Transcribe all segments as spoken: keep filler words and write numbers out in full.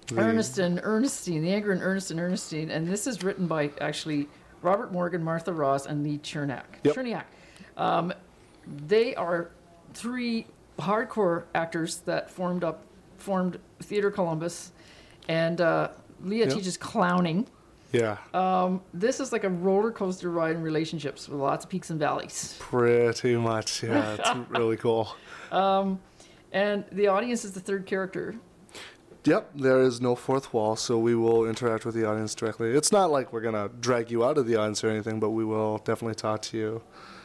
The, Ernest and Ernestine, The Anger in Ernest and Ernestine, and this is written by actually Robert Morgan, Martha Ross, and Lee Chernak. Yep. Cherniak. Um, they are three hardcore actors that formed up, formed Theatre Columbus, and uh, Leah Yep. teaches clowning. yeah. Um, this is like a roller coaster ride in relationships with lots of peaks and valleys. Pretty much, yeah. It's really cool. And the audience is the third character. Yep, there is no fourth wall, so we will interact with the audience directly. It's not like we're going to drag you out of the audience or anything, but we will definitely talk to you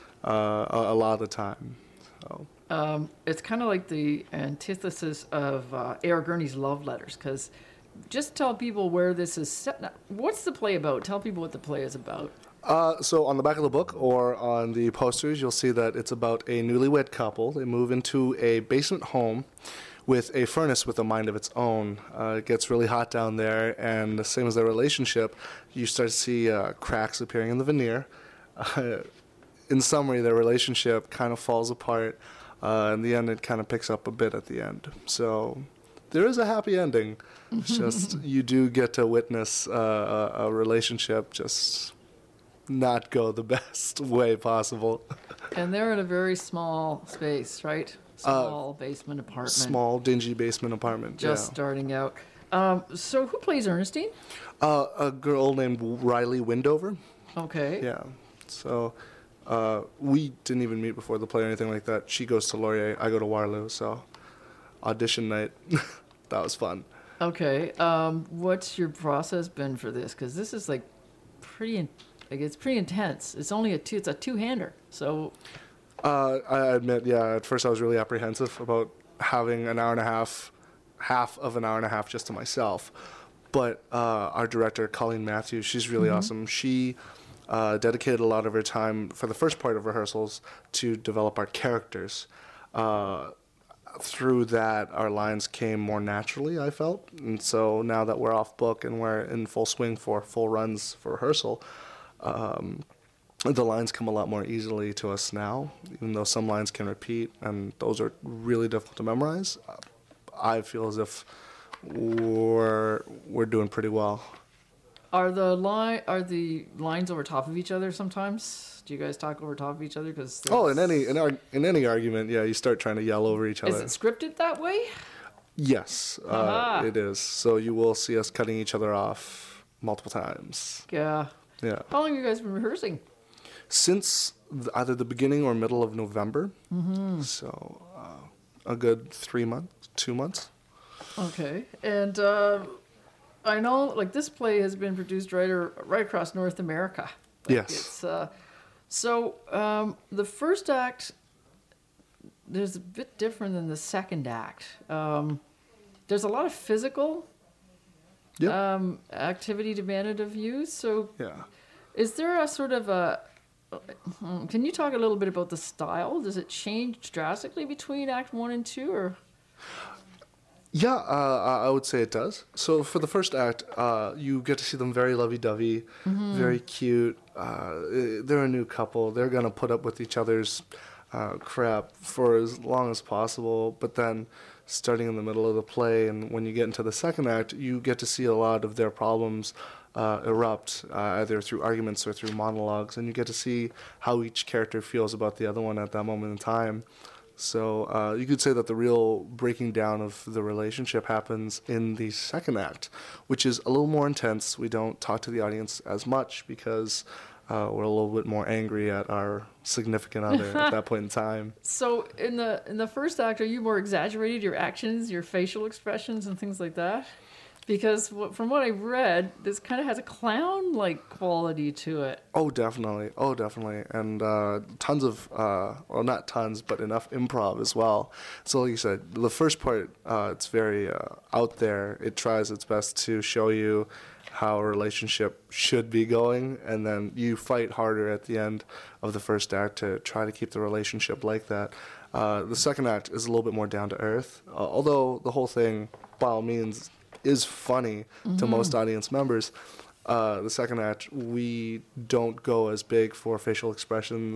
uh, a, a lot of the time. So. Um, it's kind of like the antithesis of uh, A R. Gurney's Love Letters, because just tell people where this is set. Now, what's the play about? Tell people what the play is about. Uh, so on the back of the book or on the posters, you'll see that it's about a newlywed couple. They move into a basement home with a furnace with a mind of its own. Uh, it gets really hot down there, and the same as their relationship, you start to see uh, cracks appearing in the veneer. Uh, in summary, their relationship kind of falls apart. Uh, in the end, it kind of picks up a bit at the end. So there is a happy ending. It's just you do get to witness uh, a, a relationship just not go the best way possible. And they're in a very small space, right? Small basement apartment. Small, dingy basement apartment. Just yeah. starting out. Um, so who plays Ernestine? Uh, a girl named Riley Windover. Okay. Yeah. So uh, we didn't even meet before the play or anything like that. She goes to Laurier. I go to Waterloo. So audition night. That was fun. Okay. Um, what's your process been for this? Because this is like pretty, in- like it's pretty intense. It's only a two. It's a two-hander. So. Uh, I admit, yeah, at first I was really apprehensive about having an hour and a half, half of an hour and a half just to myself. But uh, our director, Colleen Matthews, she's really Mm-hmm. awesome. She uh, dedicated a lot of her time for the first part of rehearsals to develop our characters. Uh, through that, our lines came more naturally, I felt. And so now that we're off book and we're in full swing for full runs for rehearsal, um, the lines come a lot more easily to us now, even though some lines can repeat, and those are really difficult to memorize. I feel as if we're we're doing pretty well. Are the line are the lines over top of each other sometimes? Do you guys talk over top of each other? Because Oh, in any in, ar- in any argument, yeah, you start trying to yell over each other. is it scripted that way? Yes, uh, Ah. it is. So you will see us cutting each other off multiple times. Yeah. Yeah. How long have you guys been rehearsing? Since th- either the beginning or middle of November. Mm-hmm. So uh, a good three months, two months. Okay, and uh, I know like this play has been produced right or, right across North America. Like, Yes. It's uh, so um, the first act there's a bit different than the second act. Um, there's a lot of physical Yep. um, activity demanded of you. So Yeah. is there a sort of a hmm, can you talk a little bit about the style? Does it change drastically between Act One and Two, or Yeah, uh, I would say it does. So for the first act, uh, you get to see them very lovey-dovey, very cute. Uh, they're a new couple. They're going to put up with each other's uh, crap for as long as possible. But then starting in the middle of the play and when you get into the second act, you get to see a lot of their problems uh, erupt, uh, either through arguments or through monologues. And you get to see how each character feels about the other one at that moment in time. So uh, you could say that the real breaking down of the relationship happens in the second act, which is a little more intense. We don't talk to the audience as much because uh, we're a little bit more angry at our significant other at that point in time. so in the in the first act, are you more exaggerated your actions, your facial expressions, and things like that? Because wh- from what I've read, this kind of has a clown-like quality to it. Oh, definitely. Oh, definitely. And uh, tons of, uh, well, not tons, but enough improv as well. So like you said, the first part, uh, it's very uh, out there. It tries its best to show you how a relationship should be going, and then you fight harder at the end of the first act to try to keep the relationship like that. Uh, the second act is a little bit more down to earth, uh, although the whole thing, by all means, is funny to most audience members. Uh, the second act, we don't go as big for facial expressions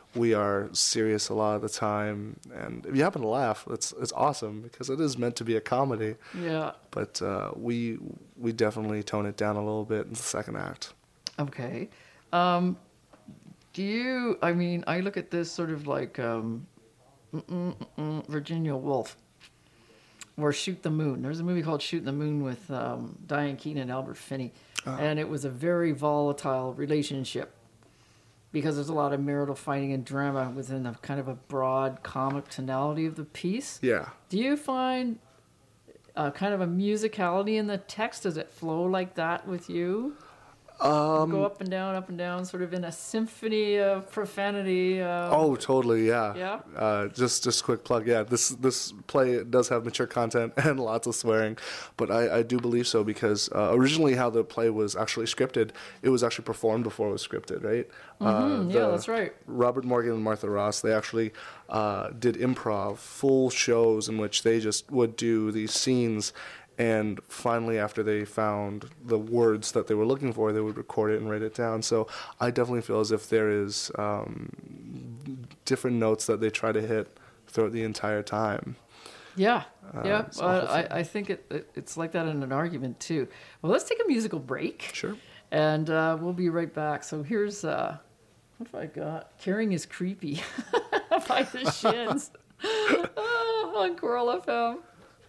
we are serious a lot of the time. And if you happen to laugh, it's it's awesome because it is meant to be a comedy. Yeah. But uh, we we definitely tone it down a little bit in the second act. Okay. Um, do you, I mean, I look at this sort of like um, mm-mm, mm-mm, Virginia Woolf or Shoot the Moon. There's a movie called Shoot the Moon with um, Diane Keaton and Albert Finney. Oh. And it was a very volatile relationship because there's a lot of marital fighting and drama within a kind of a broad comic tonality of the piece. Yeah. Do you find uh, kind of a musicality in the text? Does it flow like that with you? Um, Go up and down, up and down, sort of in a symphony of profanity. Uh, oh, totally, yeah. Yeah. Uh, just, just a quick plug. Yeah, this this play does have mature content and lots of swearing, but I, I do believe so because uh, originally how the play was actually scripted, it was actually performed before it was scripted, right? Mm-hmm, uh, yeah, that's right. Robert Morgan and Martha Ross, they actually uh, did improv, full shows in which they just would do these scenes. And finally, after they found the words that they were looking for, they would record it and write it down. So I definitely feel as if there is um, different notes that they try to hit throughout the entire time. Yeah, uh, yeah. So well, I, I think it, it, it's like that in an argument, too. Well, let's take a musical break. Sure. And uh, we'll be right back. So here's, uh, what have I got? Caring is Creepy by the Shins oh, on Coral F M.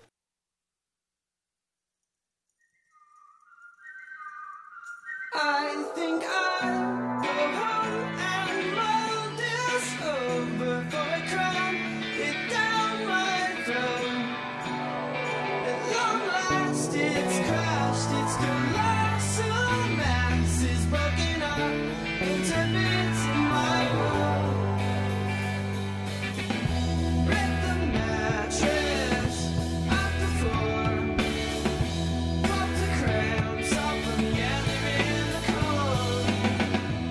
I think I'll go home and roll this over before I cram it down my throat. At long last it's crashed, its colossal mass is broken up into bits in my world. Rip the mattress off the floor, pop the cramps off from gathering.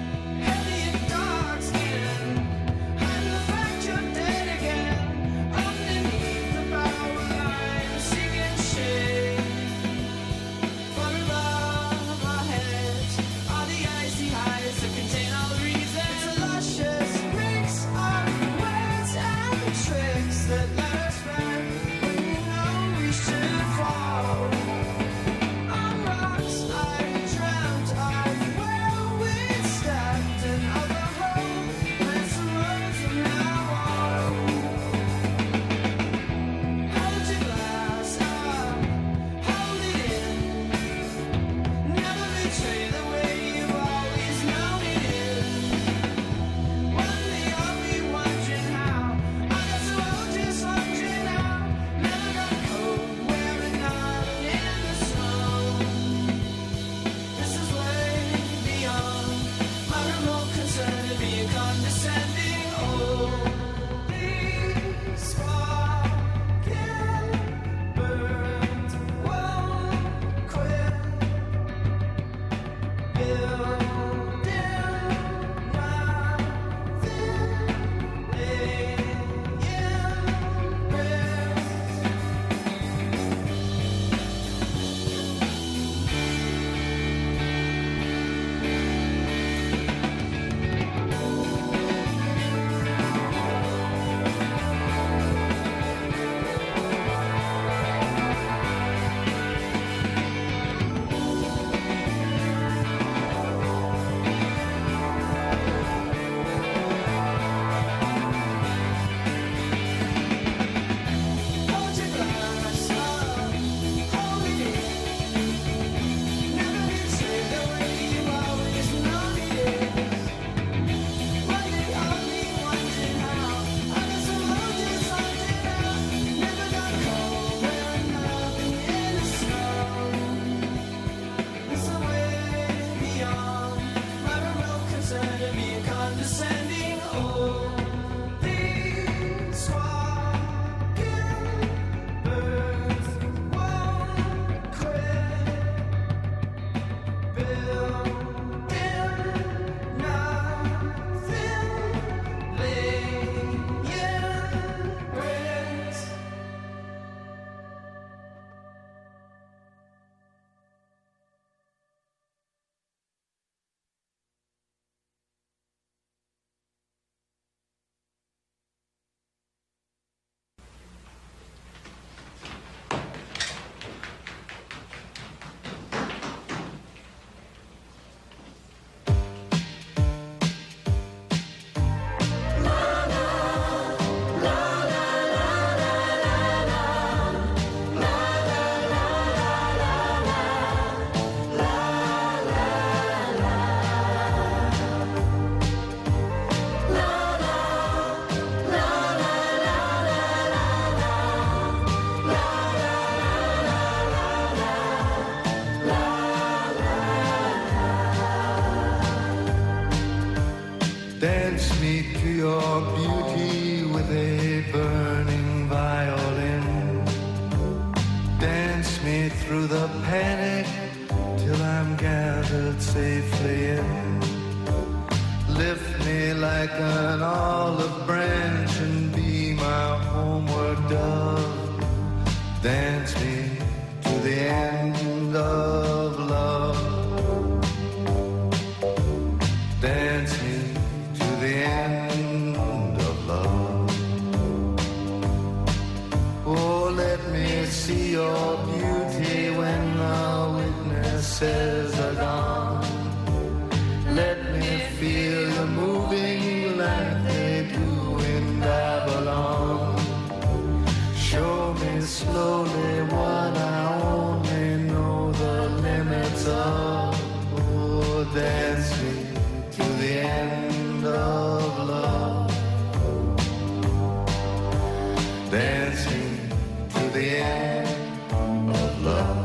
panic till I'm gathered safely in. Lift me like an olive branch and be my homeward dove. Dance me to the end of love. Dance me to the end of love. Oh, let me see your beauty when the witnesses are gone. Let me feel you moving like they do in Babylon. Show me slowly what I only know the limits of. Oh, dance me to the end of love. Dance me to the end of love.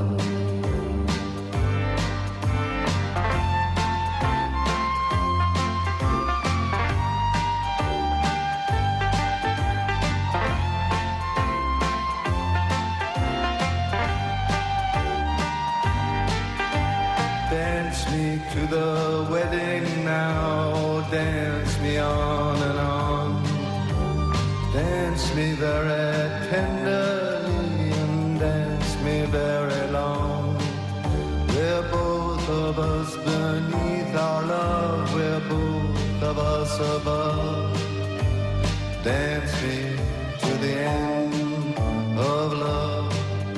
Dance me to the wedding now, dance me on and on. Dance me very tenderly and dance me very long. We're both of us beneath our love, we're both of us above. Dance me to the end of love.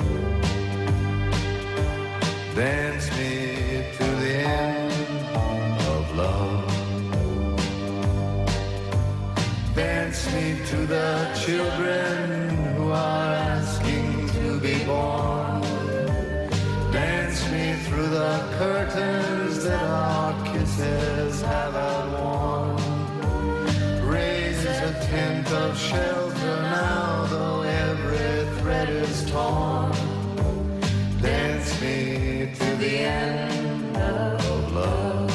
Dance me to the end of love. Dance me to the children who are asking to be born. Dance me through the curtains that our kisses have outworn. Raise a tent of shelter now, though every thread is torn. Dance me to the end of love.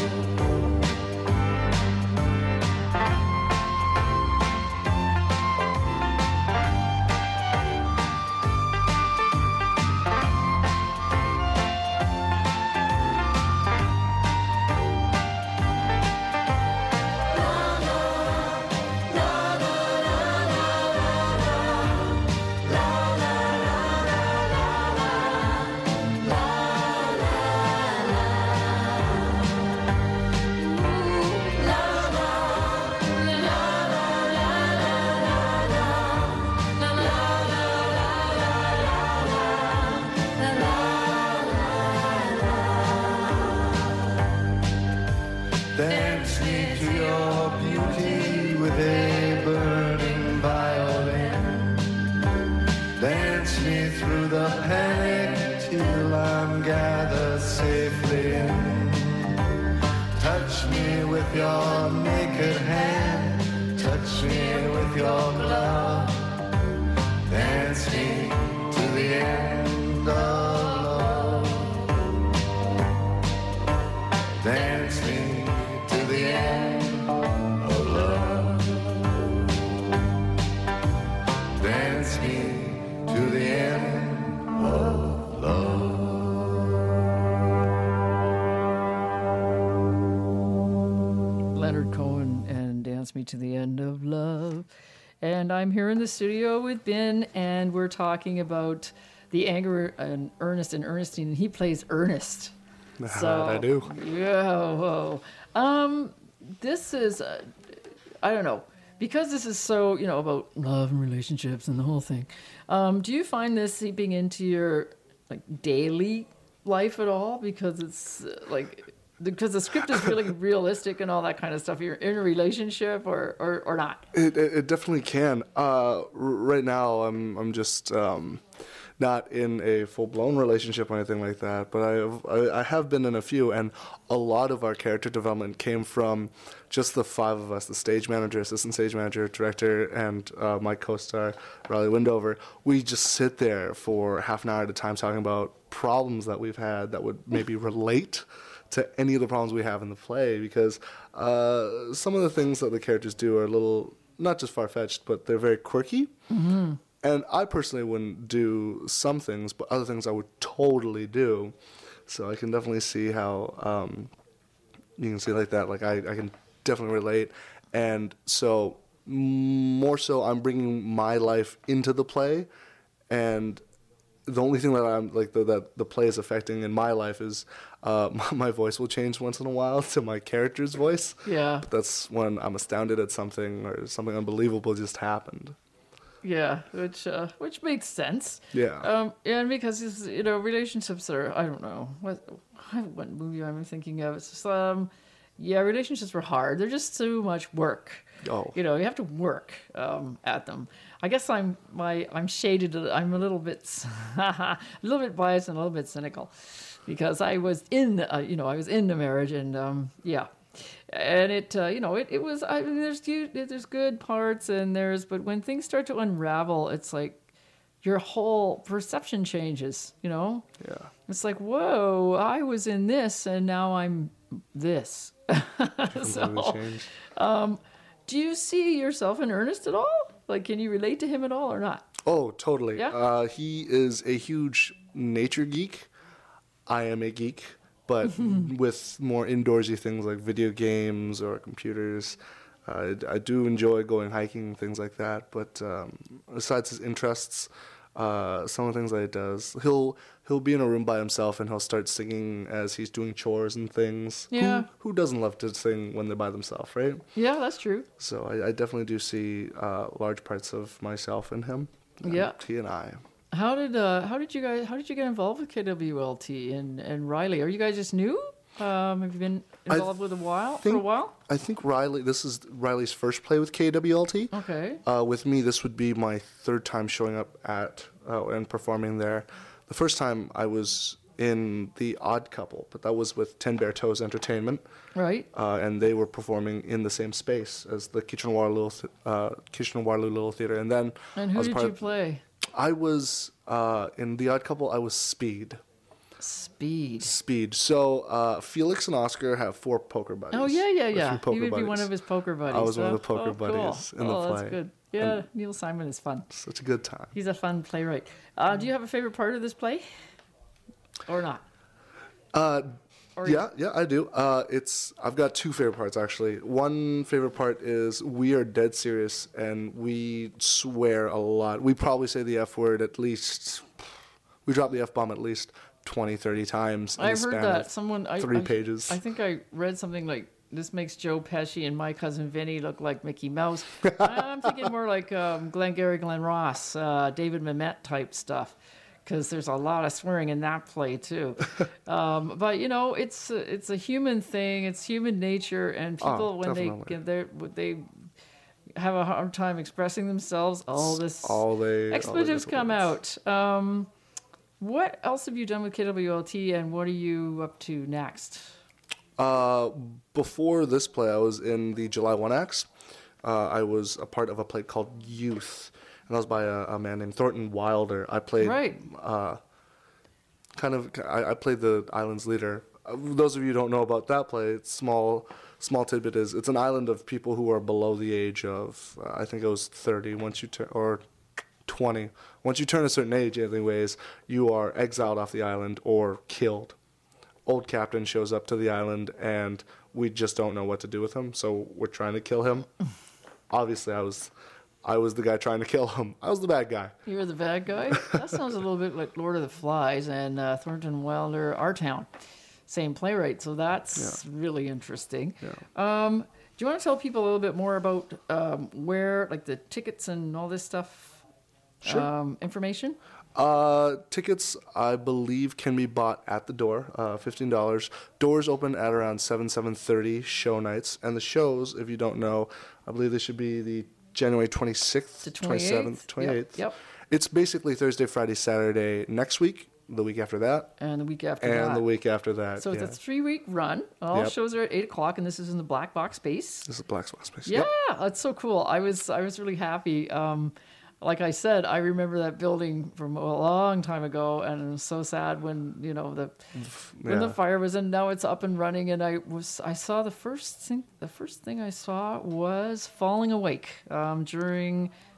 Dance me to your beauty with a burning violin. Dance me through the panic till I'm gathered safely in. Touch me with your naked hand, touch me with your glove. Dance me to the end of love. Dance me to the end of love. Dance me to the end of love. Leonard Cohen and Dance Me to the End of Love. And I'm here in the studio with Ben, and we're talking about the anger and Ernest and Ernestine, and he plays Ernest. So, I do. Yeah, whoa. Um, this is, uh, I don't know, because this is so, you know, about love and relationships and the whole thing. Um, do you find this seeping into your like daily life at all? Because it's uh, like, because the script is really realistic and all that kind of stuff. You're in a relationship or or, or not? It, it, it definitely can. Uh, r- right now, I'm I'm just um, not in a full-blown relationship or anything like that, but I have, I, I have been in a few, and a lot of our character development came from just the five of us, the stage manager, assistant stage manager, director, and uh, my co-star, Riley Windover. We just sit there for half an hour at a time talking about problems that we've had that would maybe relate to any of the problems we have in the play, because uh, some of the things that the characters do are a little, not just far-fetched, but they're very quirky. Mm-hmm. and I personally wouldn't do some things, but other things I would totally do. So I can definitely see how um, you can see like that. Like I, I can definitely relate. And so more so, I'm bringing my life into the play, and the only thing that I'm like the, that the play is affecting in my life is uh, my, my voice will change once in a while to my character's voice. Yeah. But that's when I'm astounded at something or something unbelievable just happened. Yeah, which uh, which makes sense. Yeah. Um, and because it's, you know, relationships are, I don't know what what movie I'm thinking of. It's just um, yeah, relationships are hard. They're just so much work. Oh. You know, you have to work um, at them. I guess I'm my I'm shaded. I'm a little bit a little bit biased and a little bit cynical, because I was in uh, you know I was in the marriage, and um, yeah. And it, uh, you know, it, it was, I mean, there's good, there's good parts and there's, but when things start to unravel, it's like your whole perception changes, you know? Yeah. It's like, whoa, I was in this and now I'm this. Completely So, changed. do you see yourself in Ernest at all? Like, can you relate to him at all or not? Oh, totally. Yeah? Uh, he is a huge nature geek. I am a geek, but with more indoorsy things like video games or computers. Uh, I, I do enjoy going hiking, things like that. But um, besides his interests, uh, some of the things that he does, he'll he'll be in a room by himself and he'll start singing as he's doing chores and things. Yeah. Who, who doesn't love to sing when they're by themselves, right? Yeah, that's true. So I, I definitely do see uh, large parts of myself in him. And Yeah. He and I. How did uh how did you guys how did you get involved with K W L T and, and Riley? Are you guys just new? Um, have you been I involved with a while for a think- while? I think Riley, this is Riley's first play with K W L T. Okay. Uh, with me, this would be my third time showing up at uh, and performing there. The first time I was in The Odd Couple, but that was with Ten Bear Toes Entertainment, Right. uh, and they were performing in the same space as the Kitchener-Waterloo Th- uh, Kitchener-Waterloo Little Theater. And then And I who was did part you of- play? I was uh, in The Odd Couple. I was Speed. Speed. Speed. So uh, Felix and Oscar have four poker buddies. Oh yeah, yeah, Or yeah. three poker You would be one buddies. of his poker buddies. I was one of Oh, the poker oh, buddies cool. in the oh, play. that's good. Yeah, Neil Simon is fun. Such a good time. He's a fun playwright. Uh, do you have a favorite part of this play, or not? Uh, Or yeah, yeah, I do. Uh, it's I've got two favorite parts actually. One favorite part is we are dead serious and we swear a lot. We probably say the F word at least. We drop the F bomb at least twenty, thirty times. In I've the heard span that of someone I, three I- pages. I think I read something like this makes Joe Pesci and my cousin Vinny look like Mickey Mouse. I'm thinking more like um, Glengarry Glen Ross, uh, David Mamet type stuff, because there's a lot of swearing in that play too. um, but you know, it's a, it's a human thing. It's human nature, and people Oh, when they definitely. get there, they have a hard time expressing themselves. All this all they all they expletives do come words. out. Um, what else have you done with K W L T, and what are you up to next? Uh, before this play, I was in the July one acts. Uh, I was a part of a play called Youth, and that was by a, a man named Thornton Wilder. I played Right. uh, kind of. I, I played the island's leader. Uh, those of you who don't know about that play, it's small. Small tidbit is it's an island of people who are below the age of uh, I think it was thirty. Once you turn or twenty, once you turn a certain age, anyways, you are exiled off the island or killed. Old captain shows up to the island and we just don't know what to do with him, so we're trying to kill him. Obviously, I was, I was the guy trying to kill him. I was the bad guy. You were the bad guy? That sounds a little bit like Lord of the Flies and uh, Thornton Wilder, Our Town. Same playwright, so that's really interesting. Um, do you want to tell people a little bit more about um, where, like the tickets and all this stuff, Sure. um, information? Uh, tickets, I believe, can be bought at the door, uh, fifteen dollars. Doors open at around seven, seven thirty show nights. And the shows, if you don't know, I believe they should be the January twenty-sixth, To twenty-seventh, twenty-eighth? twenty-eighth. Yep, yep. It's basically Thursday, Friday, Saturday next week, the week after that, And the week after and that. the week after that. So yeah. it's a three-week run. All Yep. shows are at eight o'clock, and this is in the Black Box Space. This is Black Spot Space. Yeah, Yep. that's so cool. I was I was really happy. Um, like I said, I remember that building from a long time ago, and it was so sad when you know the when the Yeah. fire was in. Now it's up and running, and I was I saw the first thing. The first thing I saw was Falling Awake um, during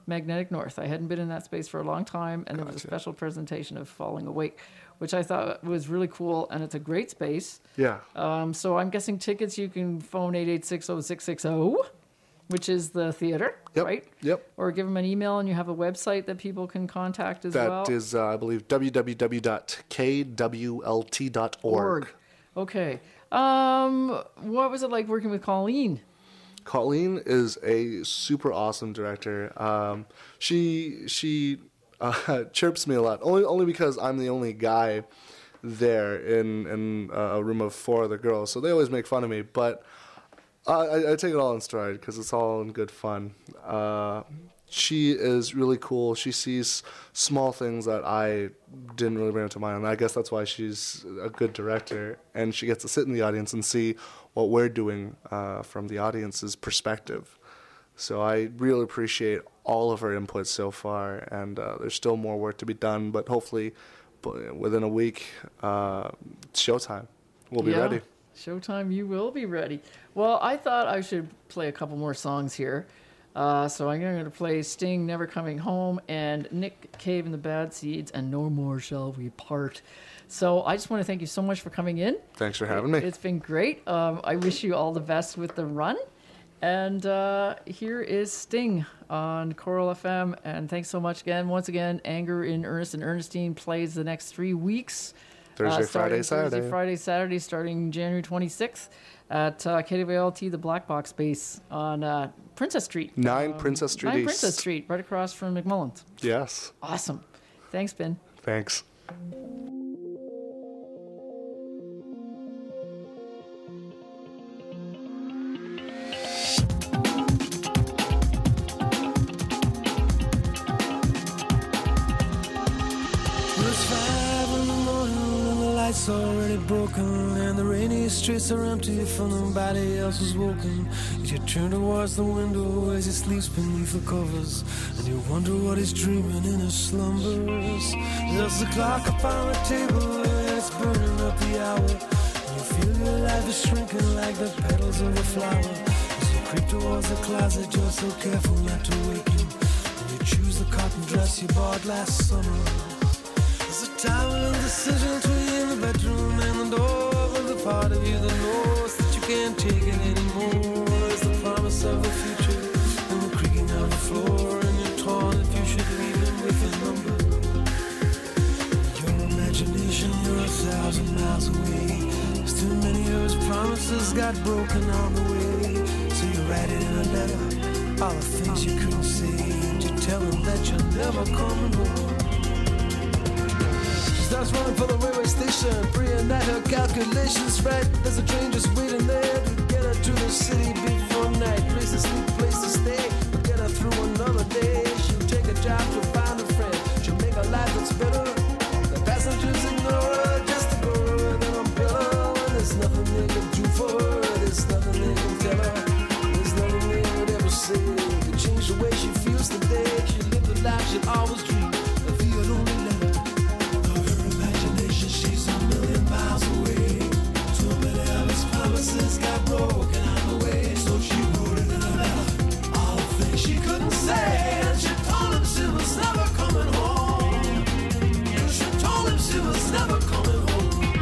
Magnetic North. I hadn't been in that space for a long time, and there was a Gotcha. special presentation of Falling Awake, which I thought was really cool, and it's a great space. Yeah. Um, so I'm guessing tickets you can phone eight eight six oh six six oh, which is the theater, Yep. right? Yep. Or give them an email, and you have a website that people can contact as That well. is, uh, I believe, w w w dot k w l t dot org. Okay. Um, what was it like working with Colleen? Colleen is a super awesome director. Um, she she uh, chirps me a lot, only only because I'm the only guy there in in uh, a room of four other girls, so they always make fun of me. But I, I, I take it all in stride because it's all in good fun. Uh, she is really cool. She sees small things that I didn't really bring up to mind, and I guess that's why she's a good director. And she gets to sit in the audience and see what we're doing uh, from the audience's perspective. So I really appreciate all of her input so far, and uh, there's still more work to be done, but hopefully b- within a week, uh, it's showtime. We'll be Yeah. ready. Showtime, you will be ready. Well, I thought I should play a couple more songs here. Uh, so I'm going to play Sting, Never Coming Home, and Nick Cave and the Bad Seeds, and No More Shall We Part. So I just want to thank you so much for coming in. Thanks for having me. It's been great. Um, I wish you all the best with the run. And uh, here is Sting on Coral F M. And thanks so much again. Once again, Anger in Ernest and Ernestine plays the next three weeks. Thursday, Uh, starting Friday, Saturday. Thursday, Friday, Saturday, starting January twenty-sixth at uh, K W L T, the Black Box Space on uh, Princess Street. Nine Princess Street Nine East. Princess Street, right across from McMullen's. Yes. Awesome. Thanks, Ben. Thanks. It's five in the morning and the lights already broken, and the rainy streets are empty for nobody else is woken. You turn towards the window as he sleeps beneath the covers, and you wonder what he's dreaming in his slumbers. There's a clock upon the table and it's burning up the hour, and you feel your life is shrinking like the petals of a flower. As you creep towards the closet, you're so careful not to wake him, and you choose the cotton dress you bought last summer. There's a time of decision between the bedroom and the door, but the part of you that knows that you can't take it anymore. There's the promise of the future and the creaking of the floor, and you're torn if you should leave him with a number. Your imagination, you're a thousand miles away. There's too many of his promises got broken on the way, so you write it in a letter, all the things you couldn't say, and you tell him that you're never coming home. Starts running for the railway station, praying that her calculations right. There's a train just waiting there to get her to the city before night. Place to sleep, place to stay, to get her through another day. She'll take a job to find a friend, she'll make a life that's better. The passengers ignore her just to go her with an umbrella. And there's nothing they can do for her, there's nothing they can tell her, there's nothing they would ever say to change the way she feels today. She lived the life she'd always dreamed, if he had only let her. She's a million miles away. Too many of his promises got broken on the way, so she wrote it in a letter, all the things she couldn't say. And she told him she was never coming home. She told him she was never coming home.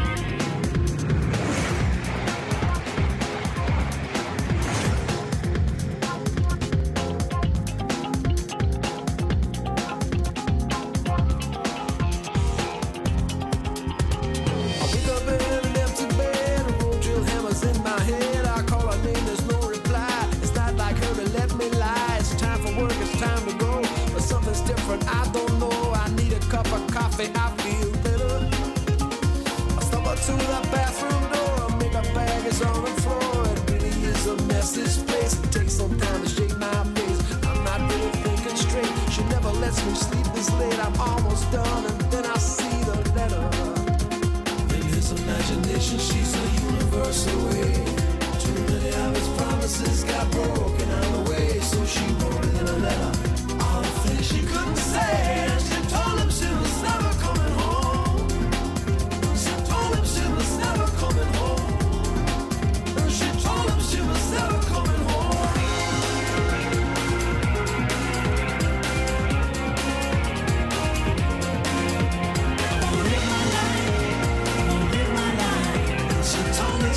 I don't know, I need a cup of coffee, I feel better. I stop up to the bathroom door, make a bag is on the floor. It really is a mess, this place. It takes some time to shake my face. I'm not really thinking straight. She never lets me sleep this late. I'm almost done and then I see the letter. In his imagination, she's a universe away. Too many of his promises got broken on the way, so she wrote it in a letter. She couldn't say, and she told him she was never coming home. She told him she was never coming home. And she told him she was never coming home.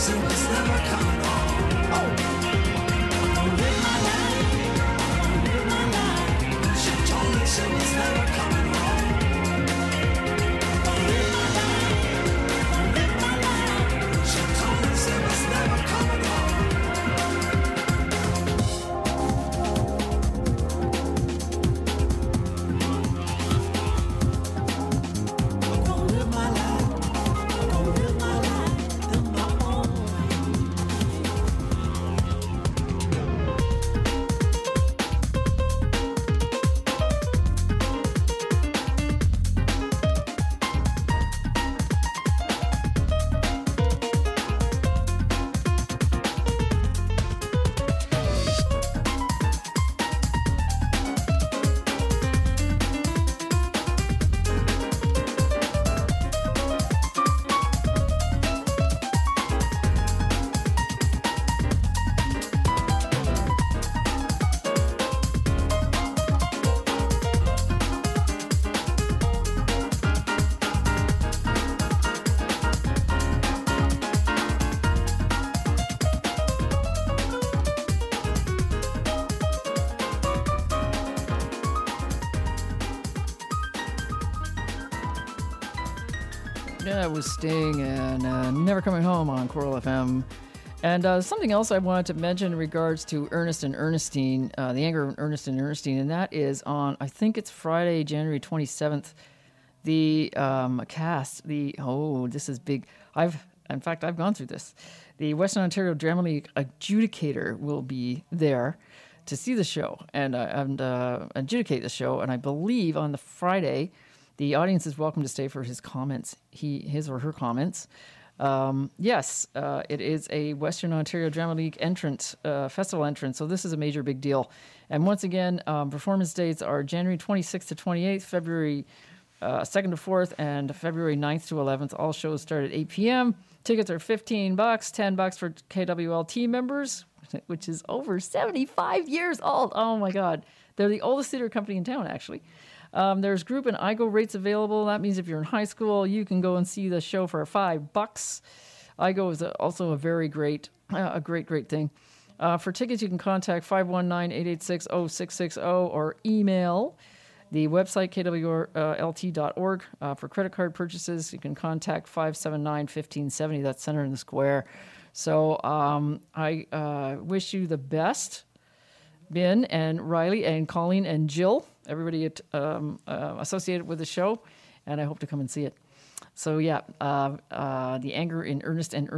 she was never coming home. Oh. Live my life, live my life. She told me she was never coming home. Live my life, live my life. She told me she was never coming home. I'm gonna live my life. I'm gonna live my life in my own way. Yeah, it was Sting and uh, Never Coming Home on Coral F M. And uh, something else I wanted to mention in regards to Ernest and Ernestine, uh, the anger of Ernest and Ernestine, and that is on, I think it's Friday, January twenty-seventh, the um, cast, the, oh, this is big. I've, in fact, I've gone through this. The Western Ontario Drama League adjudicator will be there to see the show and, uh, and uh, adjudicate the show. And I believe on the Friday, the audience is welcome to stay for his comments, he, his or her comments. Um, yes, uh, it is a Western Ontario Drama League entrance, uh, festival entrance, so this is a major big deal. And once again, um, performance dates are January twenty-sixth to twenty-eighth, February uh, second to fourth, and February ninth to eleventh. All shows start at eight p.m. Tickets are fifteen bucks, ten bucks for K W L T members, which is over seventy-five years old. Oh my God. They're the oldest theater company in town, actually. Um, there's group and I G O rates available. That means if you're in high school, you can go and see the show for five bucks. I G O is a, also a very great, uh, a great, great thing. Uh, for tickets, you can contact five one nine, eight eight six, zero six six zero or email the website k w l t dot org. Uh, for credit card purchases, you can contact five seven nine, one five seven zero. That's Center in the Square. So um, I uh, wish you the best, Ben and Riley and Colleen and Jill, everybody at, um, uh, associated with the show, and I hope to come and see it. So yeah, uh, uh, the anger in Ernest and Ernest.